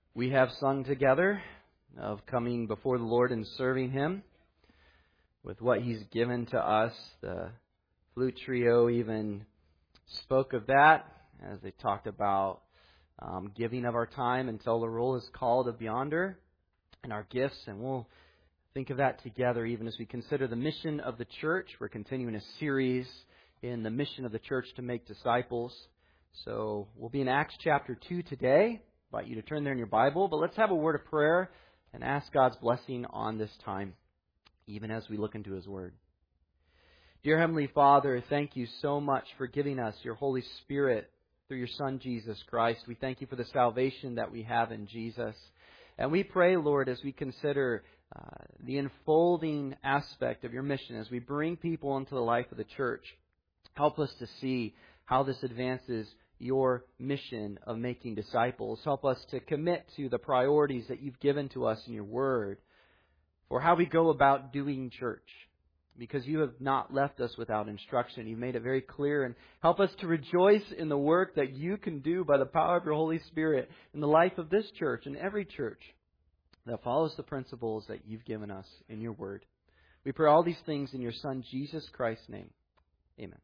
We have sung together of coming before the Lord and serving Him with what He's given to us. The flute trio even spoke of that as they talked about giving of our time until the roll is called of yonder and our gifts. And we'll think of that together even as we consider the mission of the church. We're continuing a series in the mission of the church to make disciples. So we'll be in Acts chapter 2 today. I invite you to turn there in your Bible, but let's have a word of prayer and ask God's blessing on this time, even as we look into His Word. Dear Heavenly Father, thank you so much for giving us your Holy Spirit through your Son, Jesus Christ. We thank you for the salvation that we have in Jesus. And we pray, Lord, as we consider the unfolding aspect of your mission, as we bring people into the life of the church, help us to see how this advances your mission of making disciples. Help us to commit to the priorities that you've given to us in your word for how we go about doing church, because you have not left us without instruction. You've made it very clear, and help us to rejoice in the work that you can do by the power of your Holy Spirit in the life of this church and every church that follows the principles that you've given us in your word. We pray all these things in your Son, Jesus Christ's name. Amen.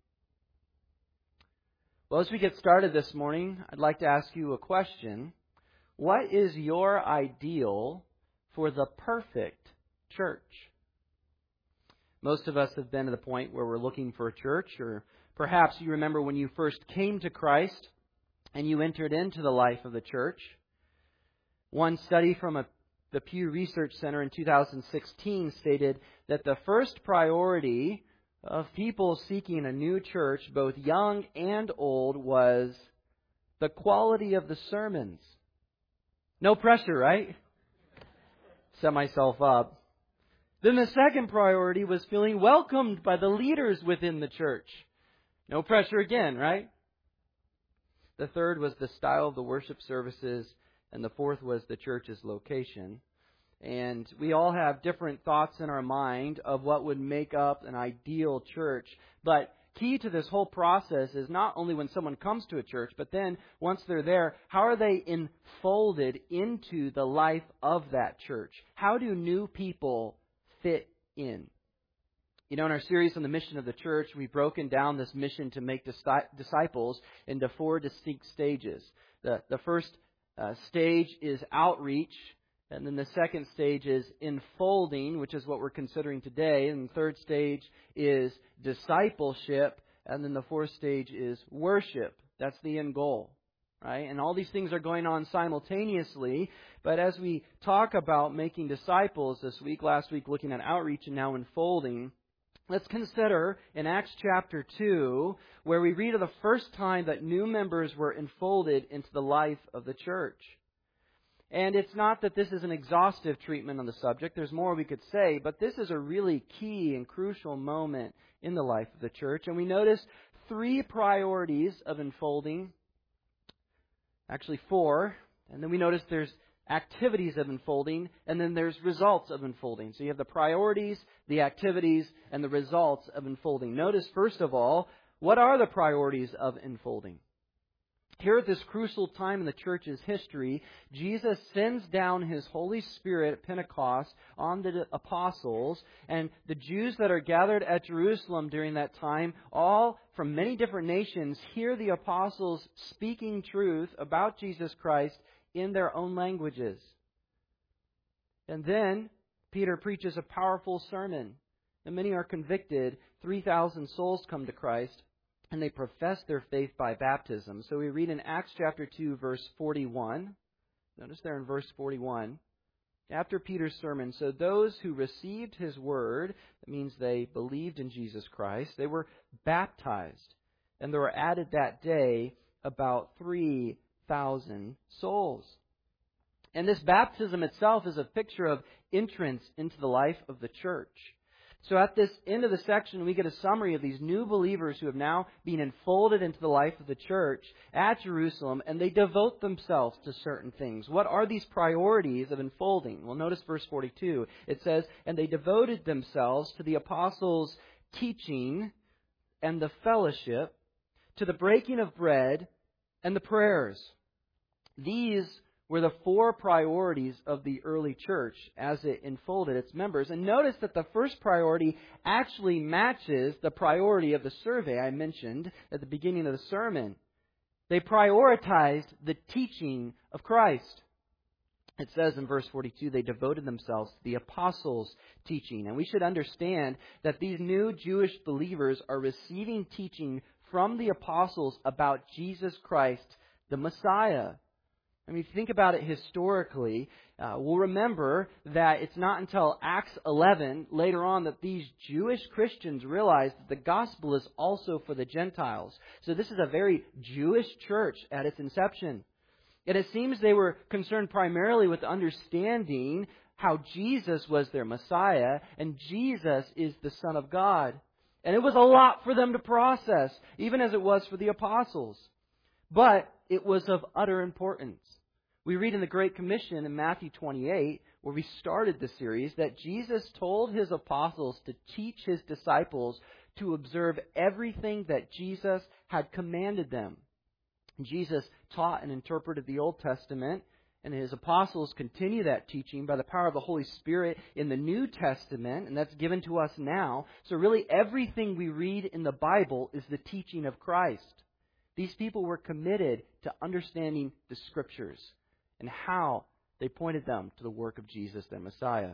Well, as we get started this morning, I'd like to ask you a question. What is your ideal for the perfect church? Most of us have been to the point where we're looking for a church, or perhaps you remember when you first came to Christ and you entered into the life of the church. One study from the Pew Research Center in 2016 stated that the first priority of people seeking a new church, both young and old, was the quality of the sermons. No pressure, right? Set myself up. Then the second priority was feeling welcomed by the leaders within the church. No pressure again, right? The third was the style of the worship services, and the fourth was the church's location. And we all have different thoughts in our mind of what would make up an ideal church. But key to this whole process is not only when someone comes to a church, but then once they're there, how are they enfolded into the life of that church? How do new people fit in? You know, in our series on the mission of the church, we've broken down this mission to make disciples into four distinct stages. The first stage is outreach. And then the second stage is enfolding, which is what we're considering today. And the third stage is discipleship. And then the fourth stage is worship. That's the end goal, right? And all these things are going on simultaneously. But as we talk about making disciples this week, last week looking at outreach and now enfolding, let's consider in Acts chapter 2, where we read of the first time that new members were enfolded into the life of the church. And it's not that this is an exhaustive treatment on the subject. There's more we could say, but this is a really key and crucial moment in the life of the church. And we notice three priorities of enfolding. Actually, four. And then we notice there's activities of enfolding, and then there's results of enfolding. So you have the priorities, the activities, and the results of enfolding. Notice, first of all, what are the priorities of enfolding? Here at this crucial time in the church's history, Jesus sends down His Holy Spirit at Pentecost on the apostles, and the Jews that are gathered at Jerusalem during that time, all from many different nations, hear the apostles speaking truth about Jesus Christ in their own languages. And then Peter preaches a powerful sermon, and many are convicted. 3,000 souls come to Christ, and they profess their faith by baptism. So we read in Acts chapter 2, verse 41. Notice there in verse 41. After Peter's sermon, so those who received his word, that means they believed in Jesus Christ, they were baptized. And there were added that day about 3,000 souls. And this baptism itself is a picture of entrance into the life of the church. So at this end of the section, we get a summary of these new believers who have now been enfolded into the life of the church at Jerusalem, and they devote themselves to certain things. What are these priorities of enfolding? Well, notice verse 42. It says, and they devoted themselves to the apostles' teaching and the fellowship, to the breaking of bread and the prayers. These were the four priorities of the early church as it enfolded its members. And notice that the first priority actually matches the priority of the survey I mentioned at the beginning of the sermon. They prioritized the teaching of Christ. It says in verse 42, they devoted themselves to the apostles' teaching. And we should understand that these new Jewish believers are receiving teaching from the apostles about Jesus Christ, the Messiah. I mean, if you think about it historically, we'll remember that it's not until Acts 11, later on, that these Jewish Christians realized that the gospel is also for the Gentiles. So this is a very Jewish church at its inception. And it seems they were concerned primarily with understanding how Jesus was their Messiah and Jesus is the Son of God. And it was a lot for them to process, even as it was for the apostles. But it was of utter importance. We read in the Great Commission in Matthew 28, where we started the series, that Jesus told His apostles to teach His disciples to observe everything that Jesus had commanded them. Jesus taught and interpreted the Old Testament, and His apostles continue that teaching by the power of the Holy Spirit in the New Testament, and that's given to us now. So really everything we read in the Bible is the teaching of Christ. These people were committed to understanding the Scriptures and how they pointed them to the work of Jesus, their Messiah.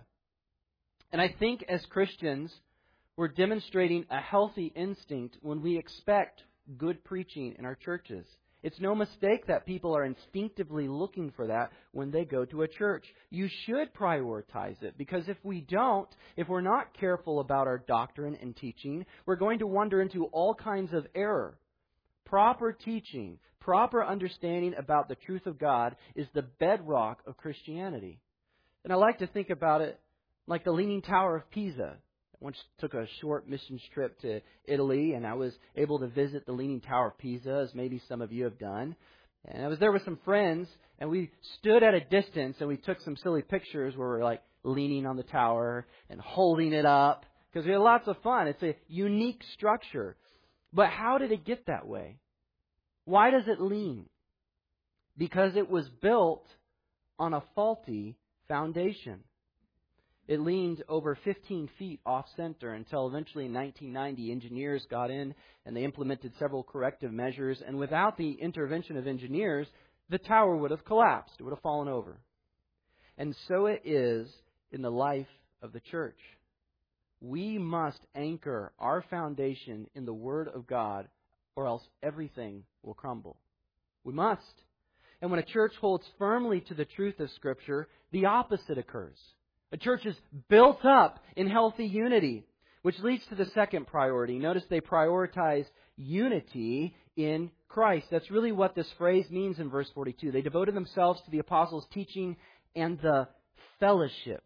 And I think as Christians, we're demonstrating a healthy instinct when we expect good preaching in our churches. It's no mistake that people are instinctively looking for that when they go to a church. You should prioritize it, because if we don't, if we're not careful about our doctrine and teaching, we're going to wander into all kinds of error. Proper teaching, proper understanding about the truth of God is the bedrock of Christianity. And I like to think about it like the Leaning Tower of Pisa. I once took a short missions trip to Italy, and I was able to visit the Leaning Tower of Pisa, as maybe some of you have done. And I was there with some friends, and we stood at a distance, and we took some silly pictures where we're like leaning on the tower and holding it up, because we had lots of fun. It's a unique structure. But how did it get that way? Why does it lean? Because it was built on a faulty foundation. It leaned over 15 feet off center until eventually in 1990 engineers got in and they implemented several corrective measures. And without the intervention of engineers, the tower would have collapsed. It would have fallen over. And so it is in the life of the church. We must anchor our foundation in the Word of God, or else everything will crumble. We must. And when a church holds firmly to the truth of Scripture, the opposite occurs. A church is built up in healthy unity, which leads to the second priority. Notice they prioritize unity in Christ. That's really what this phrase means in verse 42. They devoted themselves to the apostles' teaching and the fellowship.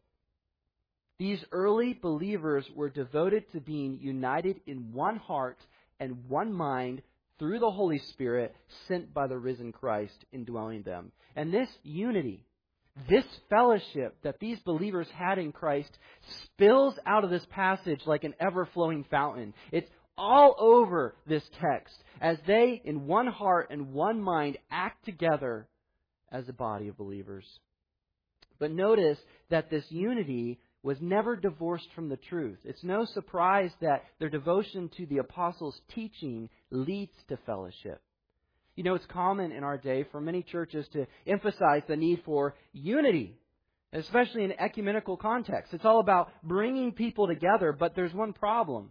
These early believers were devoted to being united in one heart and one mind through the Holy Spirit sent by the risen Christ indwelling them. And this unity, this fellowship that these believers had in Christ spills out of this passage like an ever-flowing fountain. It's all over this text as they, in one heart and one mind, act together as a body of believers. But notice that this unity was never divorced from the truth. It's no surprise that their devotion to the apostles' teaching leads to fellowship. You know, it's common in our day for many churches to emphasize the need for unity, especially in ecumenical context. It's all about bringing people together, but there's one problem.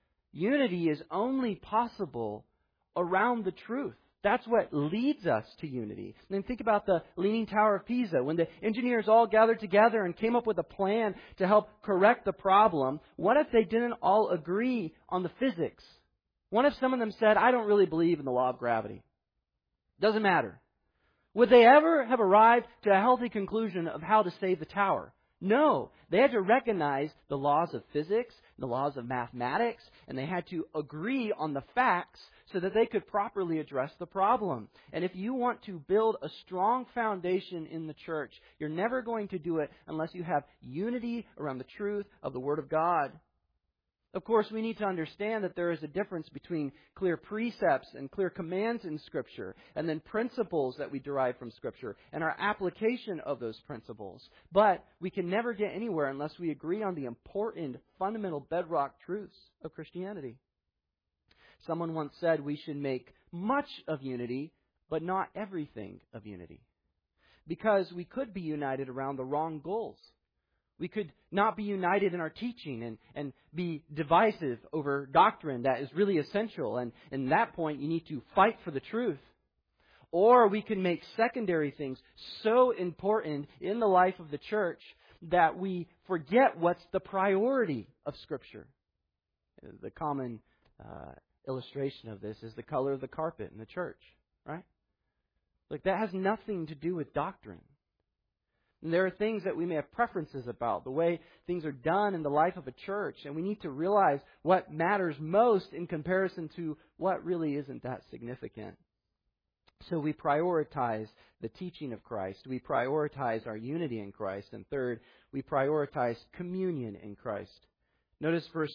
Unity is only possible around the truth. That's what leads us to unity. And then think about the Leaning Tower of Pisa. When the engineers all gathered together and came up with a plan to help correct the problem, what if they didn't all agree on the physics? What if some of them said, I don't really believe in the law of gravity? Doesn't matter. Would they ever have arrived to a healthy conclusion of how to save the tower? No. They had to recognize the laws of physics, the laws of mathematics, and they had to agree on the facts so that they could properly address the problem. And if you want to build a strong foundation in the church, you're never going to do it unless you have unity around the truth of the Word of God. Of course, we need to understand that there is a difference between clear precepts and clear commands in Scripture, and then principles that we derive from Scripture, and our application of those principles. But we can never get anywhere unless we agree on the important, fundamental bedrock truths of Christianity. Someone once said we should make much of unity, but not everything of unity. Because we could be united around the wrong goals. We could not be united in our teaching and be divisive over doctrine that is really essential. And in that point, you need to fight for the truth. Or we can make secondary things so important in the life of the church that we forget what's the priority of Scripture. The common illustration of this is the color of the carpet in the church, right? Like, that has nothing to do with doctrine. And there are things that we may have preferences about, the way things are done in the life of a church, and we need to realize what matters most in comparison to what really isn't that significant. So we prioritize the teaching of Christ. We prioritize our unity in Christ. And third, we prioritize communion in Christ. Notice verse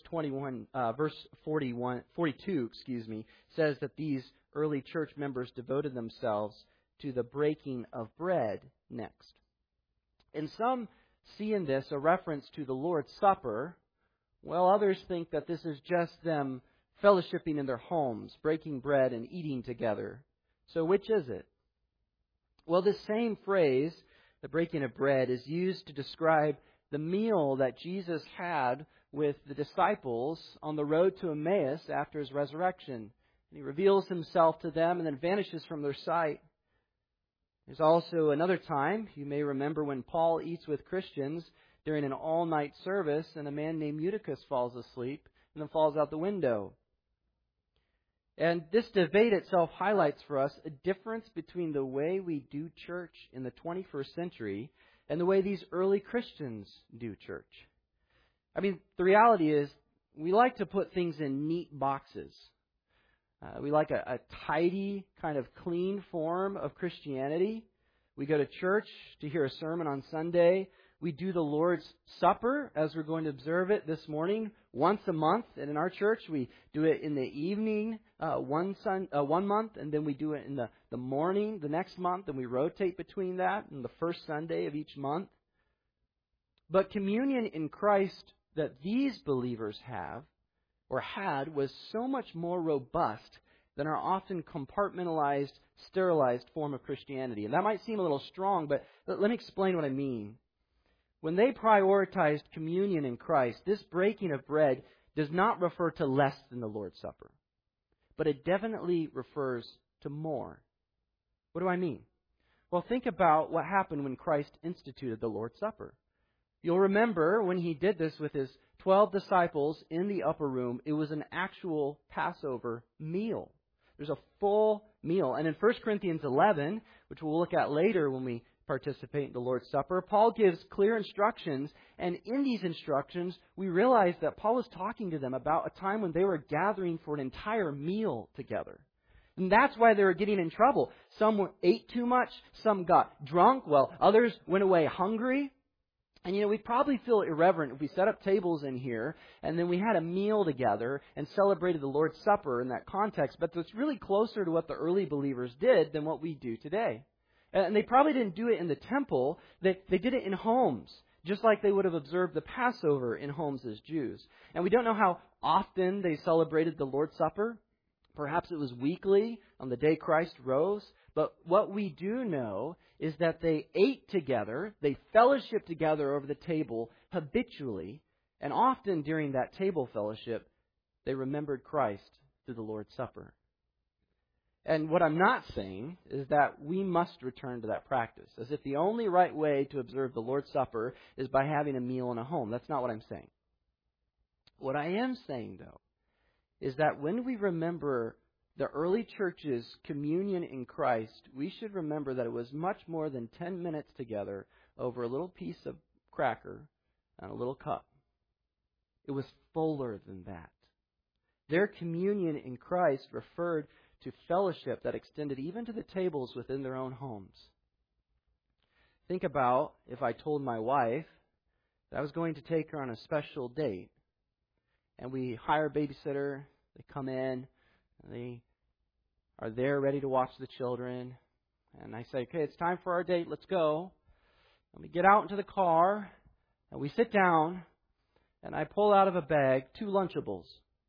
42, says that these early church members devoted themselves to the breaking of bread next. And some see in this a reference to the Lord's Supper, while others think that this is just them fellowshipping in their homes, breaking bread and eating together. So which is it? Well, this same phrase, the breaking of bread, is used to describe the meal that Jesus had with the disciples on the road to Emmaus after His resurrection. And He reveals Himself to them and then vanishes from their sight. There's also another time, you may remember, when Paul eats with Christians during an all-night service and a man named Eutychus falls asleep and then falls out the window. And this debate itself highlights for us a difference between the way we do church in the 21st century and the way these early Christians do church. I mean, the reality is we like to put things in neat boxes. We like a tidy, kind of clean form of Christianity. We go to church to hear a sermon on Sunday. We do the Lord's Supper, as we're going to observe it this morning, once a month. And in our church, we do it in the evening one month, and then we do it in the morning the next month, and we rotate between that and the first Sunday of each month. But communion in Christ that these believers have or had was so much more robust than our often compartmentalized, sterilized form of Christianity. And that might seem a little strong, but let me explain what I mean. When they prioritized communion in Christ, this breaking of bread does not refer to less than the Lord's Supper, but it definitely refers to more. What do I mean? Well, think about what happened when Christ instituted the Lord's Supper. You'll remember when He did this with His 12 disciples in the upper room, it was an actual Passover meal. There's a full meal. And in 1 Corinthians 11, which we'll look at later when we participate in the Lord's Supper, Paul gives clear instructions. And in these instructions, we realize that Paul was talking to them about a time when they were gathering for an entire meal together. And that's why they were getting in trouble. Some ate too much. Some got drunk. Well, others went away hungry. And we'd probably feel irreverent if we set up tables in here and then we had a meal together and celebrated the Lord's Supper in that context. But it's really closer to what the early believers did than what we do today. And they probably didn't do it in the temple. They did it in homes, just like they would have observed the Passover in homes as Jews. And we don't know how often they celebrated the Lord's Supper. Perhaps it was weekly on the day Christ rose. But what we do know is that they ate together, they fellowshiped together over the table habitually, and often during that table fellowship, they remembered Christ through the Lord's Supper. And what I'm not saying is that we must return to that practice, as if the only right way to observe the Lord's Supper is by having a meal in a home. That's not what I'm saying. What I am saying, though, is that when we remember the early church's communion in Christ, we should remember that it was much more than 10 minutes together over a little piece of cracker and a little cup. It was fuller than that. Their communion in Christ referred to fellowship that extended even to the tables within their own homes. Think about if I told my wife that I was going to take her on a special date, and we hire a babysitter. They come in, and they are there ready to watch the children. And I say, okay, it's time for our date. Let's go. And we get out into the car, and we sit down, and I pull out of a bag 2 Lunchables.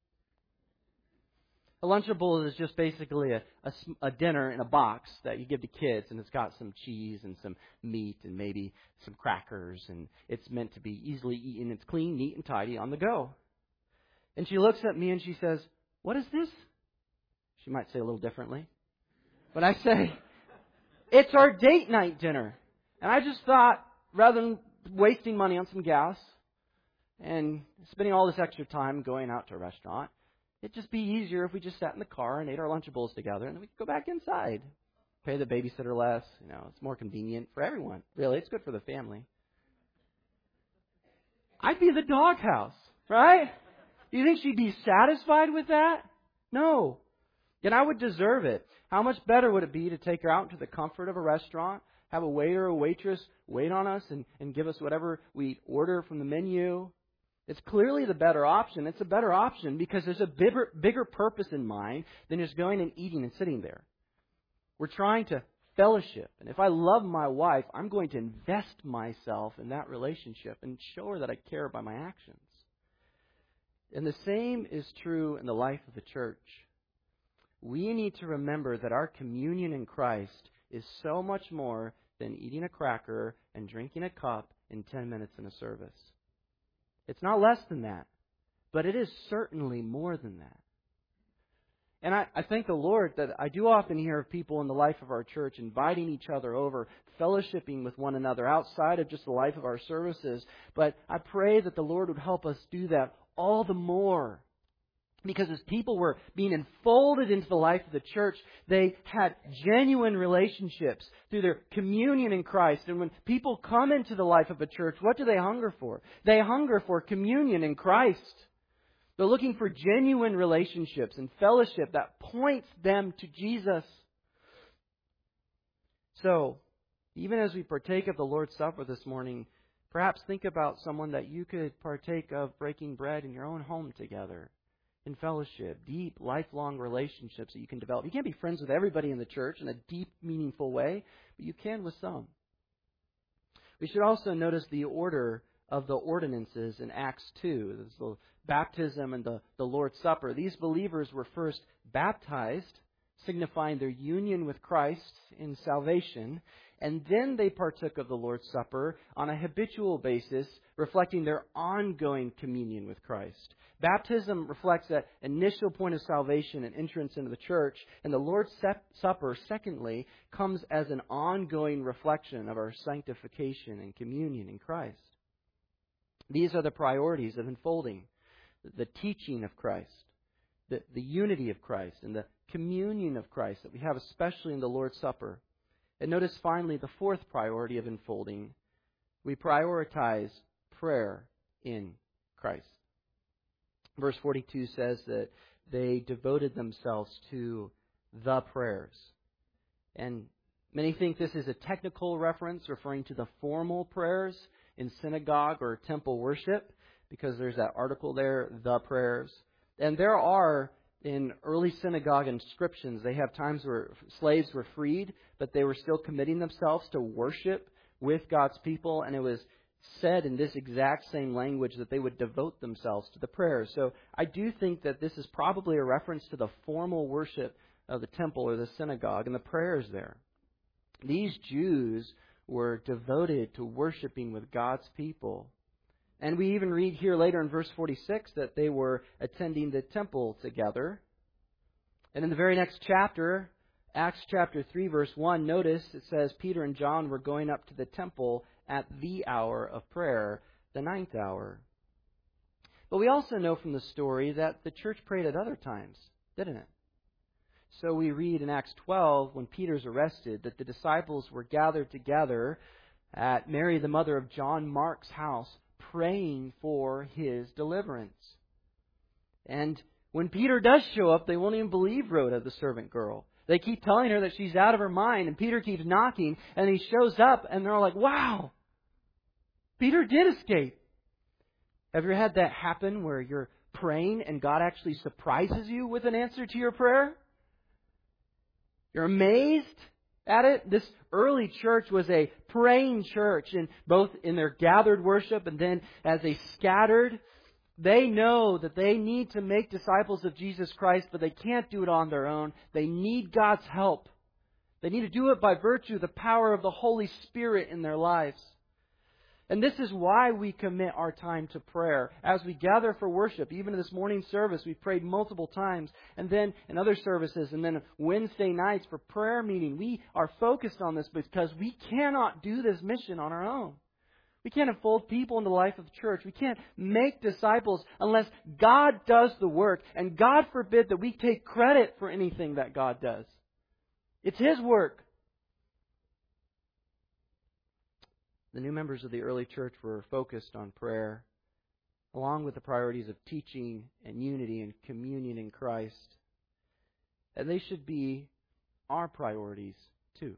A Lunchable is just basically a dinner in a box that you give to kids, and it's got some cheese and some meat and maybe some crackers, and it's meant to be easily eaten. It's clean, neat, and tidy on the go. And she looks at me and she says, "What is this?" She might say a little differently. But I say, "It's our date night dinner." And I just thought, rather than wasting money on some gas and spending all this extra time going out to a restaurant, it'd just be easier if we just sat in the car and ate our Lunchables together, and then we could go back inside. Pay the babysitter less. It's more convenient for everyone. Really, it's good for the family. I'd be the doghouse, right? Do you think she'd be satisfied with that? No. And I would deserve it. How much better would it be to take her out into the comfort of a restaurant, have a waiter or waitress wait on us and give us whatever we order from the menu? It's clearly the better option. It's a better option because there's a bigger purpose in mind than just going and eating and sitting there. We're trying to fellowship. And if I love my wife, I'm going to invest myself in that relationship and show her that I care by my actions. And the same is true in the life of the church. We need to remember that our communion in Christ is so much more than eating a cracker and drinking a cup in 10 minutes in a service. It's not less than that, but it is certainly more than that. And I thank the Lord that I do often hear of people in the life of our church inviting each other over, fellowshipping with one another outside of just the life of our services. But I pray that the Lord would help us do that all the more. Because as people were being enfolded into the life of the church, they had genuine relationships through their communion in Christ. And when people come into the life of a church, what do they hunger for? They hunger for communion in Christ. They're looking for genuine relationships and fellowship that points them to Jesus. So, even as we partake of the Lord's Supper this morning, perhaps think about someone that you could partake of breaking bread in your own home together. In fellowship, deep, lifelong relationships that you can develop. You can't be friends with everybody in the church in a deep, meaningful way, but you can with some. We should also notice the order of the ordinances in Acts 2. There's the baptism and the Lord's Supper. These believers were first baptized, signifying their union with Christ in salvation, and then they partook of the Lord's Supper on a habitual basis, reflecting their ongoing communion with Christ. Baptism reflects that initial point of salvation and entrance into the church, and the Lord's Supper, secondly, comes as an ongoing reflection of our sanctification and communion in Christ. These are the priorities of enfolding: the teaching of Christ, the unity of Christ, and the communion of Christ that we have especially in the Lord's Supper. And notice finally the fourth priority of enfolding. We prioritize prayer in Christ. Verse 42 says that they devoted themselves to the prayers. And many think this is a technical reference referring to the formal prayers in synagogue or temple worship, because there's that article there, the prayers. And there are, in early synagogue inscriptions, they have times where slaves were freed, but they were still committing themselves to worship with God's people, and it was said in this exact same language that they would devote themselves to the prayers. So I do think that this is probably a reference to the formal worship of the temple or the synagogue and the prayers there. These Jews were devoted to worshiping with God's people. And we even read here later in verse 46 that they were attending the temple together. And in the very next chapter, Acts chapter 3, verse 1, notice it says Peter and John were going up to the temple at the hour of prayer, the ninth hour. But we also know from the story that the church prayed at other times, didn't it? So we read in Acts 12, when Peter's arrested, that the disciples were gathered together at Mary, the mother of John Mark's house, praying for his deliverance. And when Peter does show up, they won't even believe Rhoda, the servant girl. They keep telling her that she's out of her mind, and Peter keeps knocking, and he shows up, and they're all like, wow, Peter did escape. Have you ever had that happen where you're praying and God actually surprises you with an answer to your prayer? You're amazed at it? This early church was a praying church, and both in their gathered worship and then as they scattered. They know that they need to make disciples of Jesus Christ, but they can't do it on their own. They need God's help. They need to do it by virtue of the power of the Holy Spirit in their lives. And this is why we commit our time to prayer. As we gather for worship, even in this morning service, we prayed multiple times. And then in other services, and then Wednesday nights for prayer meeting, we are focused on this because we cannot do this mission on our own. We can't enfold people into the life of the church. We can't make disciples unless God does the work. And God forbid that we take credit for anything that God does. It's His work. The new members of the early church were focused on prayer, along with the priorities of teaching and unity and communion in Christ. And they should be our priorities too.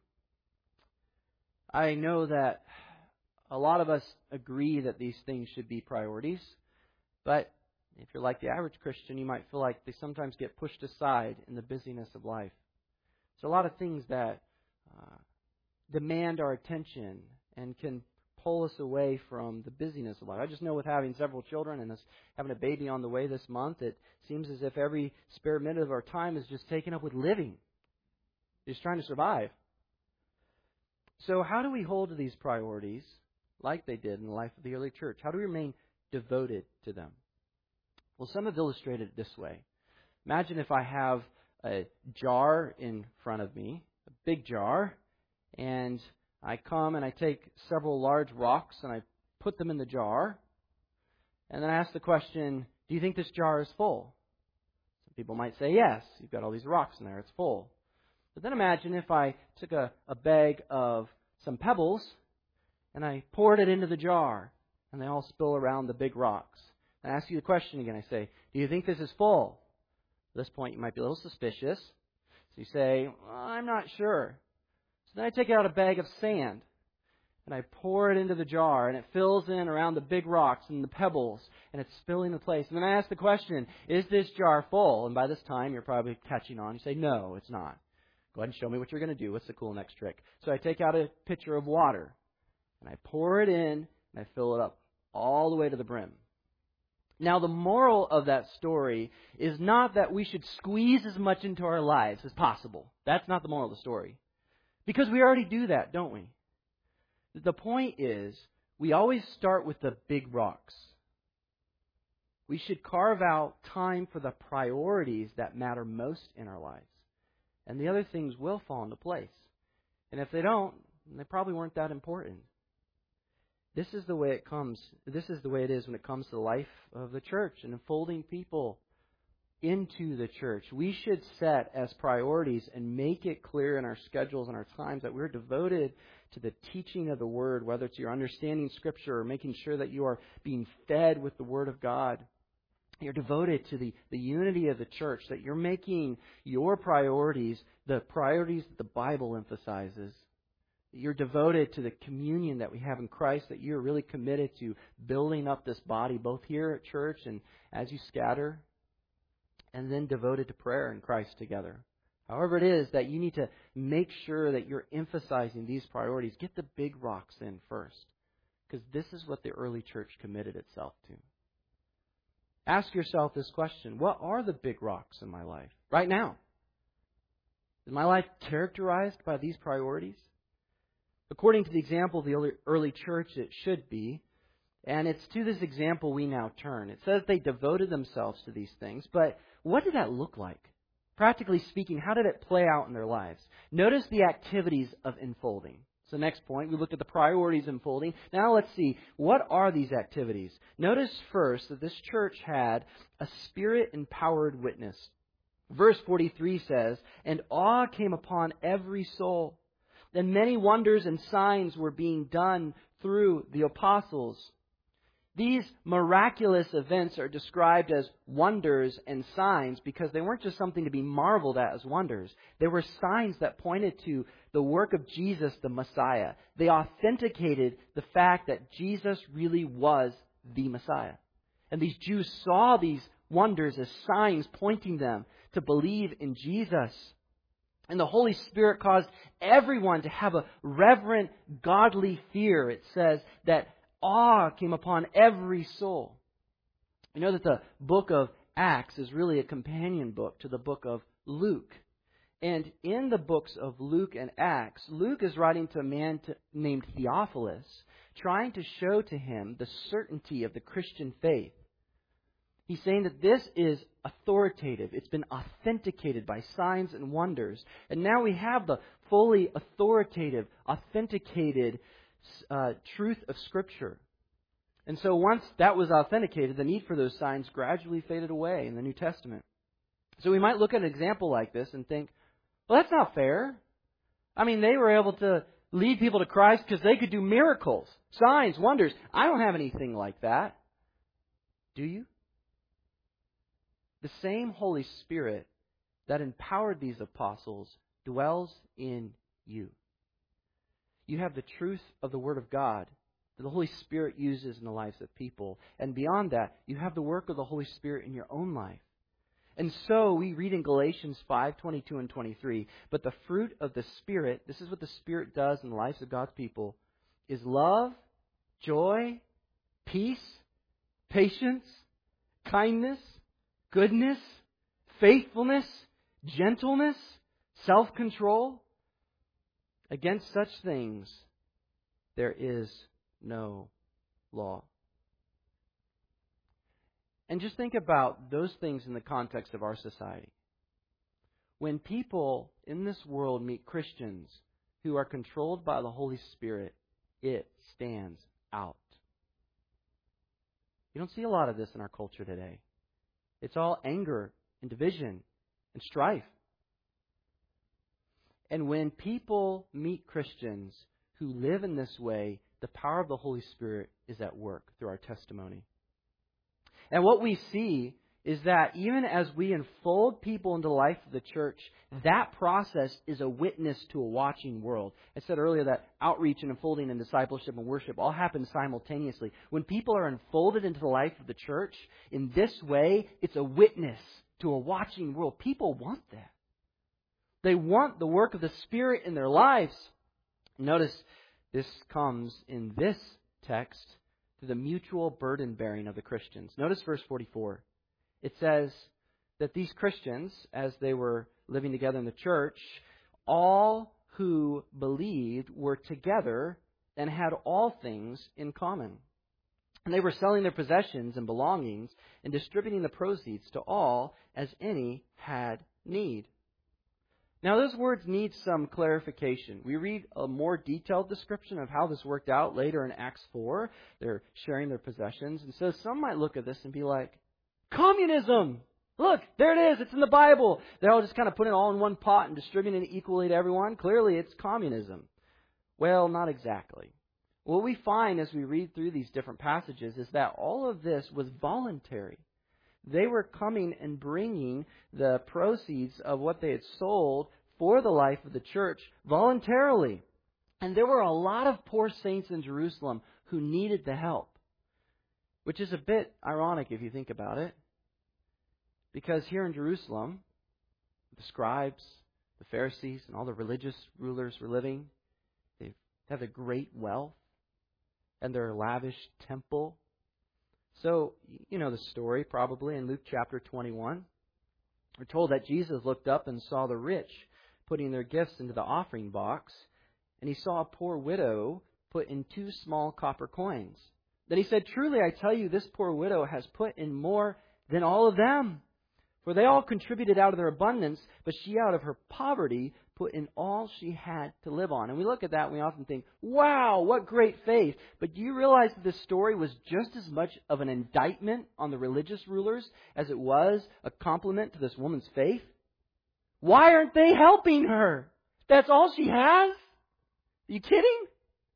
I know that a lot of us agree that these things should be priorities, but if you're like the average Christian, you might feel like they sometimes get pushed aside in the busyness of life. There's a lot of things that demand our attention and can pull us away from the busyness of life. I just know with having several children and us having a baby on the way this month, it seems as if every spare minute of our time is just taken up with living, just trying to survive. So how do we hold to these priorities like they did in the life of the early church? How do we remain devoted to them? Well, some have illustrated it this way. Imagine if I have a jar in front of me, a big jar, and I come and I take several large rocks and I put them in the jar, and then I ask the question, do you think this jar is full? Some people might say, yes, you've got all these rocks in there, it's full. But then imagine if I took a bag of some pebbles and I poured it into the jar and they all spill around the big rocks. And I ask you the question again, I say, do you think this is full? At this point you might be a little suspicious. So you say, well, I'm not sure. So then I take out a bag of sand and I pour it into the jar and it fills in around the big rocks and the pebbles and it's spilling the place. And then I ask the question, is this jar full? And by this time you're probably catching on. You say, no, it's not. Go ahead and show me what you're going to do. What's the cool next trick? So I take out a pitcher of water and I pour it in and I fill it up all the way to the brim. Now, the moral of that story is not that we should squeeze as much into our lives as possible. That's not the moral of the story. Because we already do that, don't we? The point is, we always start with the big rocks. We should carve out time for the priorities that matter most in our lives. And the other things will fall into place. And if they don't, they probably weren't that important. This is the way it comes. This is the way it is when it comes to the life of the church and enfolding people into the church. We should set as priorities and make it clear in our schedules and our times that we're devoted to the teaching of the Word, whether it's your understanding Scripture or making sure that you are being fed with the Word of God. You're devoted to the unity of the church, that you're making your priorities the priorities that the Bible emphasizes. You're devoted to the communion that we have in Christ, that you're really committed to building up this body, both here at church and as you scatter, and then devoted to prayer in Christ together. However it is that you need to make sure that you're emphasizing these priorities. Get the big rocks in first, because this is what the early church committed itself to. Ask yourself this question: what are the big rocks in my life right now? Is my life characterized by these priorities? According to the example of the early church, it should be. And it's to this example we now turn. It says they devoted themselves to these things. But what did that look like? Practically speaking, how did it play out in their lives? Notice the activities of enfolding. So next point, we looked at the priorities of enfolding. Now let's see, what are these activities? Notice first that this church had a Spirit-empowered witness. Verse 43 says, "And awe came upon every soul. And many wonders and signs were being done through the apostles." These miraculous events are described as wonders and signs because they weren't just something to be marveled at as wonders. They were signs that pointed to the work of Jesus, the Messiah. They authenticated the fact that Jesus really was the Messiah. And these Jews saw these wonders as signs pointing them to believe in Jesus. And the Holy Spirit caused everyone to have a reverent, godly fear. It says that awe came upon every soul. You know that the book of Acts is really a companion book to the book of Luke. And in the books of Luke and Acts, Luke is writing to a man named Theophilus, trying to show to him the certainty of the Christian faith. He's saying that this is authoritative. It's been authenticated by signs and wonders. And now we have the fully authoritative, authenticated truth of Scripture. And so once that was authenticated, the need for those signs gradually faded away in the New Testament. So we might look at an example like this and think, well, that's not fair. I mean, they were able to lead people to Christ because they could do miracles, signs, wonders. I don't have anything like that. Do you? The same Holy Spirit that empowered these apostles dwells in you. You have the truth of the Word of God that the Holy Spirit uses in the lives of people. And beyond that, you have the work of the Holy Spirit in your own life. And so we read in Galatians 5:22 and 23, but the fruit of the Spirit, this is what the Spirit does in the lives of God's people, is love, joy, peace, patience, kindness, goodness, faithfulness, gentleness, self-control. Against such things there is no law. And just think about those things in the context of our society. When people in this world meet Christians who are controlled by the Holy Spirit, it stands out. You don't see a lot of this in our culture today. It's all anger and division and strife. And when people meet Christians who live in this way, the power of the Holy Spirit is at work through our testimony. And what we see is that even as we unfold people into the life of the church, that process is a witness to a watching world. I said earlier that outreach and unfolding and discipleship and worship all happen simultaneously. When people are unfolded into the life of the church in this way, it's a witness to a watching world. People want that. They want the work of the Spirit in their lives. Notice this comes in this text through the mutual burden bearing of the Christians. Notice verse 44. It says that these Christians, as they were living together in the church, all who believed were together and had all things in common. And they were selling their possessions and belongings and distributing the proceeds to all as any had need. Now, those words need some clarification. We read a more detailed description of how this worked out later in Acts 4. They're sharing their possessions. And so some might look at this and be like, communism! Look, there it is. It's in the Bible. They're all just kind of putting it all in one pot and distributing it equally to everyone. Clearly, it's communism. Well, not exactly. What we find as we read through these different passages is that all of this was voluntary. They were coming and bringing the proceeds of what they had sold for the life of the church voluntarily. And there were a lot of poor saints in Jerusalem who needed the help, which is a bit ironic if you think about it. Because here in Jerusalem, the scribes, the Pharisees, and all the religious rulers were living. They have a great wealth and their lavish temple. So, you know the story probably in Luke chapter 21. We're told that Jesus looked up and saw the rich putting their gifts into the offering box, and he saw a poor widow put in 2 small copper coins. Then he said, "Truly I tell you, this poor widow has put in more than all of them. For they all contributed out of their abundance, but she out of her poverty put in all she had to live on." And we look at that and we often think, wow, what great faith. But do you realize that this story was just as much of an indictment on the religious rulers as it was a compliment to this woman's faith? Why aren't they helping her? That's all she has? Are you kidding?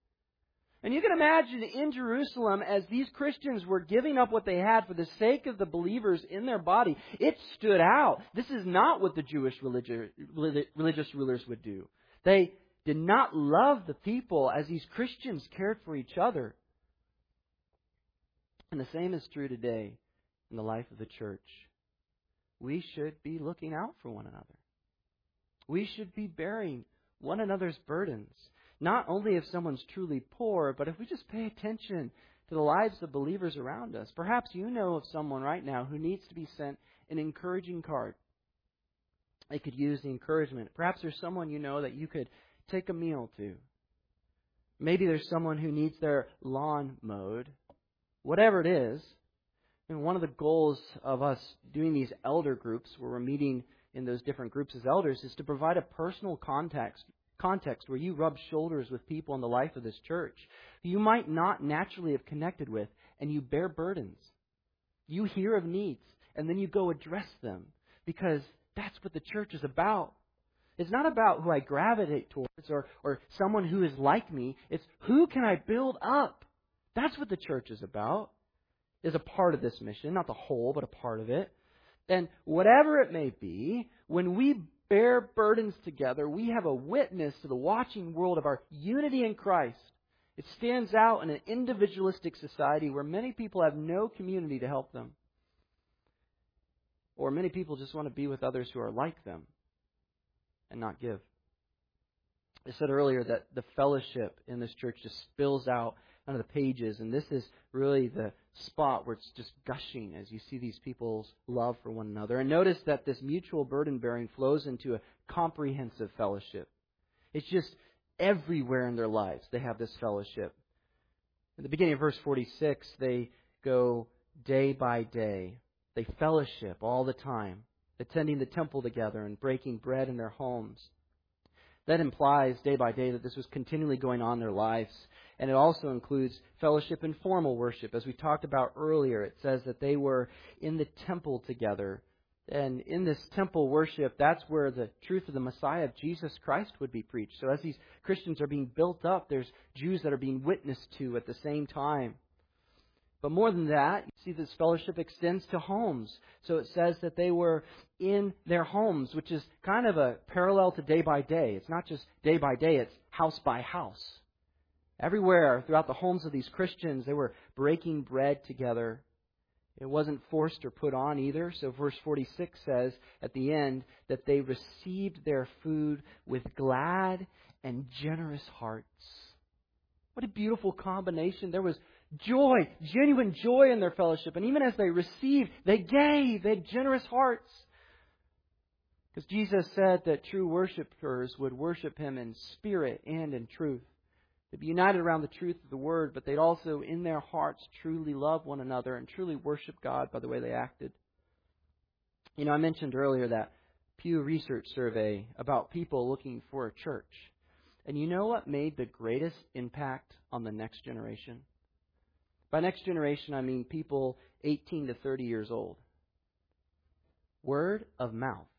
And you can imagine in Jerusalem, as these Christians were giving up what they had for the sake of the believers in their body, it stood out. This is not what the Jewish religious rulers would do. They did not love the people as these Christians cared for each other. And the same is true today. in the life of the church, we should be looking out for one another. We should be bearing one another's burdens. Not only if someone's truly poor, but if we just pay attention to the lives of believers around us. Perhaps you know of someone right now who needs to be sent an encouraging card. They could use the encouragement. Perhaps there's someone you know that you could take a meal to. Maybe there's someone who needs their lawn mowed. Whatever it is. And one of the goals of us doing these elder groups, where we're meeting in those different groups as elders, is to provide a personal context where you rub shoulders with people in the life of this church who you might not naturally have connected with, and you bear burdens. You hear of needs, and then you go address them, because that's what the church is about. It's not about who I gravitate towards or someone who is like me. It's who can I build up. That's what the church is about. Is a part of this mission, not the whole, but a part of it. And whatever it may be, when we bear burdens together, we have a witness to the watching world of our unity in Christ. It stands out in an individualistic society where many people have no community to help them. Or many people just want to be with others who are like them and not give. I said earlier that the fellowship in this church just spills out onto the pages, and this is really the spot where it's just gushing as you see these people's love for one another. And notice that this mutual burden bearing flows into a comprehensive fellowship. It's just everywhere in their lives they have this fellowship. At the beginning of verse 46, they go day by day. They fellowship all the time, attending the temple together and breaking bread in their homes. That implies day by day that this was continually going on in their lives. And it also includes fellowship and formal worship. As we talked about earlier, it says that they were in the temple together. And in this temple worship, that's where the truth of the Messiah of Jesus Christ would be preached. So as these Christians are being built up, there's Jews that are being witnessed to at the same time. But more than that, you see this fellowship extends to homes. So it says that they were in their homes, which is kind of a parallel to day by day. It's not just day by day, it's house by house. Everywhere throughout the homes of these Christians, they were breaking bread together. It wasn't forced or put on either. So verse 46 says at the end that they received their food with glad and generous hearts. What a beautiful combination. There was joy, genuine joy in their fellowship. And even as they received, they gave. They had generous hearts. Because Jesus said that true worshipers would worship Him in spirit and in truth. They'd be united around the truth of the Word, but they'd also, in their hearts, truly love one another and truly worship God by the way they acted. You know, I mentioned earlier that Pew Research survey about people looking for a church. And you know what made the greatest impact on the next generation? By next generation, I mean people 18 to 30 years old. Word of mouth.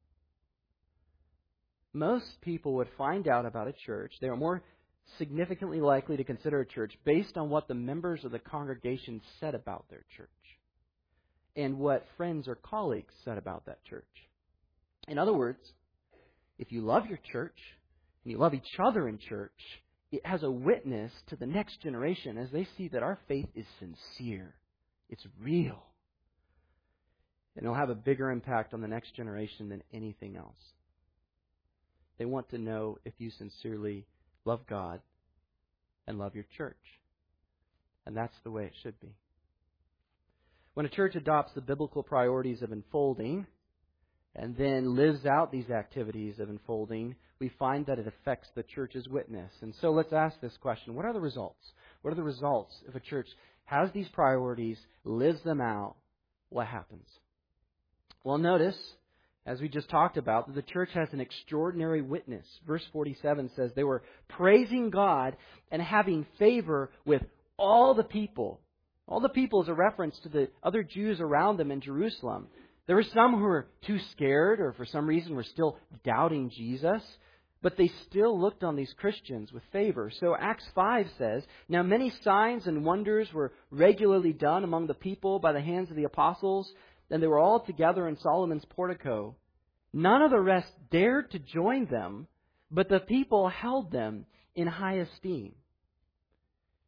Most people would find out about a church. They were more significantly likely to consider a church based on what the members of the congregation said about their church and what friends or colleagues said about that church. In other words, if you love your church and you love each other in church, it has a witness to the next generation as they see that our faith is sincere. It's real. And it'll have a bigger impact on the next generation than anything else. They want to know if you sincerely love God and love your church. And that's the way it should be. When a church adopts the biblical priorities of enfolding and then lives out these activities of enfolding, we find that it affects the church's witness. And so let's ask this question. What are the results? What are the results if a church has these priorities, lives them out? What happens? Well, notice, as we just talked about, that the church has an extraordinary witness. Verse 47 says they were praising God and having favor with all the people. All the people is a reference to the other Jews around them in Jerusalem. There were some who were too scared or for some reason were still doubting Jesus, but they still looked on these Christians with favor. So Acts 5 says, "Now many signs and wonders were regularly done among the people by the hands of the apostles, and they were all together in Solomon's portico. None of the rest dared to join them, but the people held them in high esteem."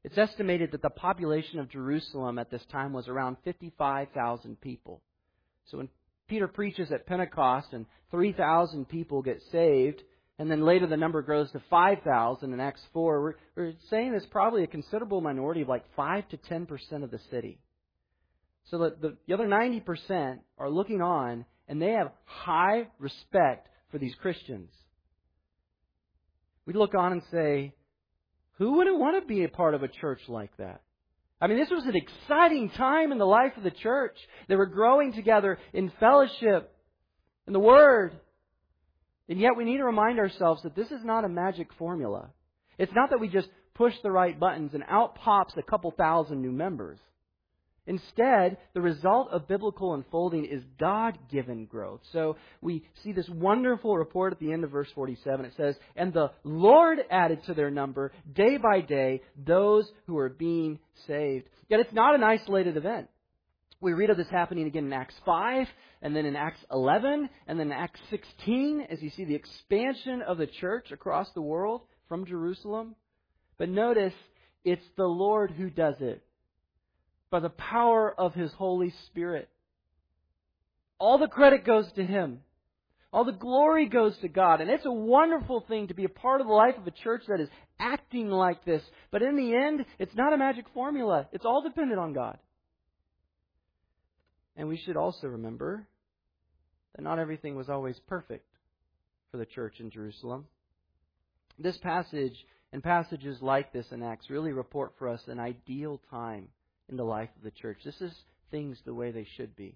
It's estimated that the population of Jerusalem at this time was around 55,000 people. So when Peter preaches at Pentecost and 3,000 people get saved, and then later the number grows to 5,000 in Acts 4, we're saying it's probably a considerable minority of like 5 to 10% of the city. So that the other 90% are looking on, and they have high respect for these Christians. We look on and say, who wouldn't want to be a part of a church like that? I mean, this was an exciting time in the life of the church. They were growing together in fellowship, in the Word. And yet we need to remind ourselves that this is not a magic formula. It's not that we just push the right buttons and out pops a couple thousand new members. Instead, the result of biblical unfolding is God-given growth. So we see this wonderful report at the end of verse 47. It says, "And the Lord added to their number day by day those who are being saved." Yet it's not an isolated event. We read of this happening again in Acts 5, and then in Acts 11, and then in Acts 16, as you see the expansion of the church across the world from Jerusalem. But notice, it's the Lord who does it, by the power of His Holy Spirit. All the credit goes to Him. All the glory goes to God. And it's a wonderful thing to be a part of the life of a church that is acting like this. But in the end, it's not a magic formula. It's all dependent on God. And we should also remember that not everything was always perfect for the church in Jerusalem. This passage and passages like this in Acts really report for us an ideal time in the life of the church. This is things the way they should be.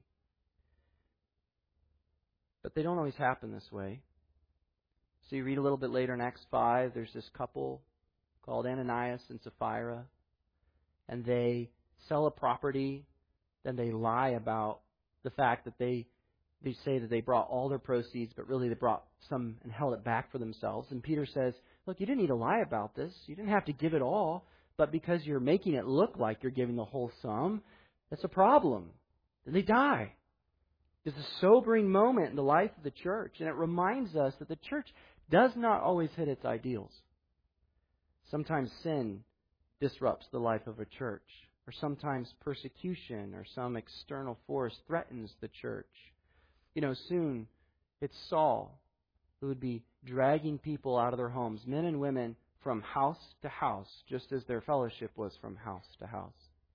But they don't always happen this way. So you read a little bit later in Acts 5, there's this couple called Ananias and Sapphira, and they sell a property, then they lie about the fact that they say that they brought all their proceeds, but really they brought some and held it back for themselves. And Peter says, look, you didn't need to lie about this. You didn't have to give it all. But because you're making it look like you're giving the whole sum, that's a problem. Then they die. It's a sobering moment in the life of the church. And it reminds us that the church does not always hit its ideals. Sometimes sin disrupts the life of a church. Or sometimes persecution or some external force threatens the church. You know, soon it's Saul who would be dragging people out of their homes, men and women, from house to house, just as their fellowship was from house to house.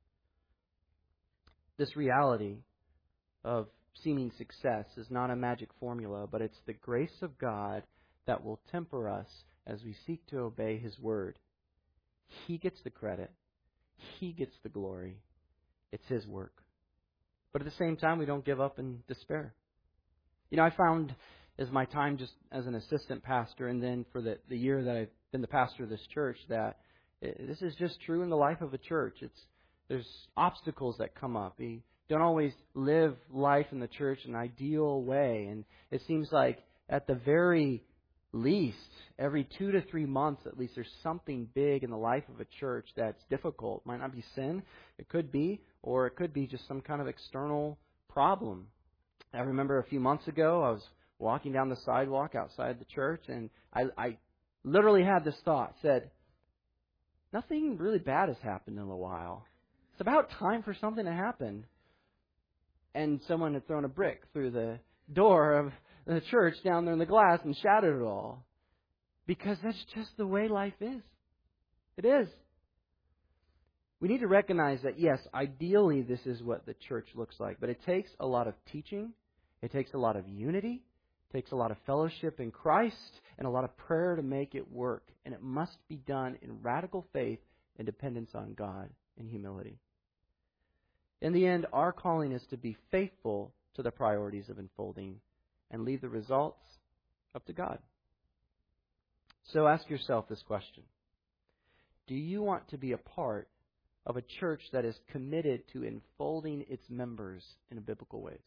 This reality of seeming success is not a magic formula, but it's the grace of God that will temper us as we seek to obey His Word. He gets the credit. He gets the glory. It's His work. But at the same time, we don't give up in despair. You know, I found as my time just as an assistant pastor, and then for the year that I've been the pastor of this church, that this is just true in the life of a church. There's obstacles that come up. We don't always live life in the church in an ideal way. And it seems like at the very least, every 2 to 3 months at least, there's something big in the life of a church that's difficult. It might not be sin. It could be. Or it could be just some kind of external problem. I remember a few months ago, I was walking down the sidewalk outside the church, and I literally had this thought. Said, nothing really bad has happened in a while. It's about time for something to happen. And someone had thrown a brick through the door of the church down there in the glass and shattered it all. Because that's just the way life is. It is. We need to recognize that, yes, ideally this is what the church looks like. But it takes a lot of teaching. It takes a lot of unity. It takes a lot of fellowship in Christ and a lot of prayer to make it work. And it must be done in radical faith and dependence on God and humility. In the end, our calling is to be faithful to the priorities of unfolding and leave the results up to God. So ask yourself this question. Do you want to be a part of a church that is committed to enfolding its members in biblical ways?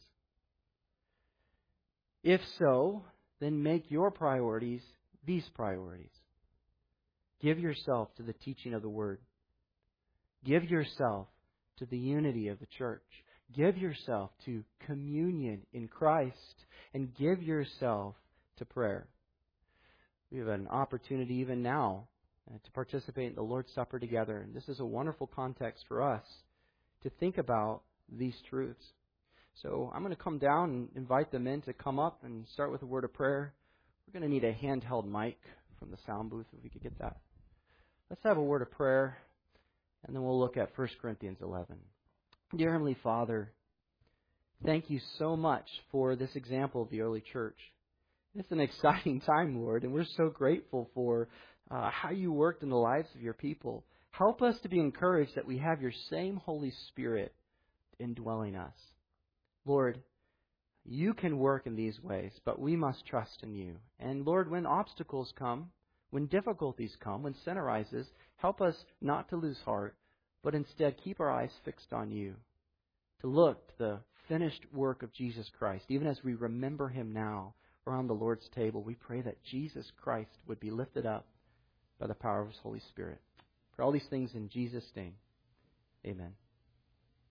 If so, then make your priorities these priorities. Give yourself to the teaching of the Word. Give yourself to the unity of the church. Give yourself to communion in Christ. And give yourself to prayer. We have an opportunity even now to participate in the Lord's Supper together. And this is a wonderful context for us to think about these truths. So I'm going to come down and invite them in to come up and start with a word of prayer. We're going to need a handheld mic from the sound booth if we could get that. Let's have a word of prayer, and then we'll look at 1 Corinthians 11. Dear Heavenly Father, thank you so much for this example of the early church. It's an exciting time, Lord, and we're so grateful for how you worked in the lives of your people. Help us to be encouraged that we have your same Holy Spirit indwelling us. Lord, you can work in these ways, but we must trust in you. And Lord, when obstacles come, when difficulties come, when sin arises, help us not to lose heart, but instead keep our eyes fixed on you, to look to the finished work of Jesus Christ. Even as we remember him now around the Lord's table, we pray that Jesus Christ would be lifted up by the power of his Holy Spirit. For all these things in Jesus' name, amen.